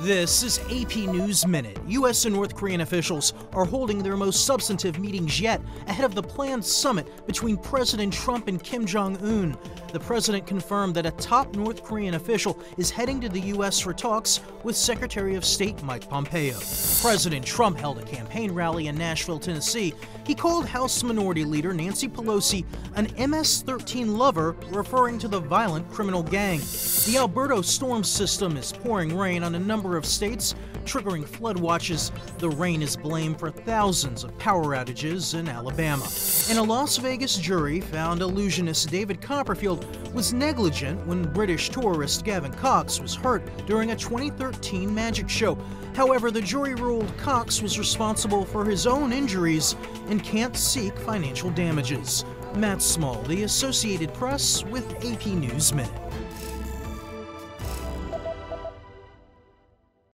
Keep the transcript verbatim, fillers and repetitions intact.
This is A P News Minute. U S and North Korean officials are holding their most substantive meetings yet ahead of the planned summit between President Trump and Kim Jong-un. The president confirmed that a top North Korean official is heading to the U S for talks with Secretary of State Mike Pompeo. President Trump held a campaign rally in Nashville, Tennessee. He called House Minority Leader Nancy Pelosi an M S thirteen lover, referring to the violent criminal gang. The Alberto storm system is pouring rain on a number of states, triggering flood watches. The rain is blamed for thousands of power outages in Alabama. And a Las Vegas jury found illusionist David Copperfield was negligent when British tourist Gavin Cox was hurt during a twenty thirteen magic show. However, the jury ruled Cox was responsible for his own injuries and can't seek financial damages. Matt Small, The Associated Press, with A P News Minute.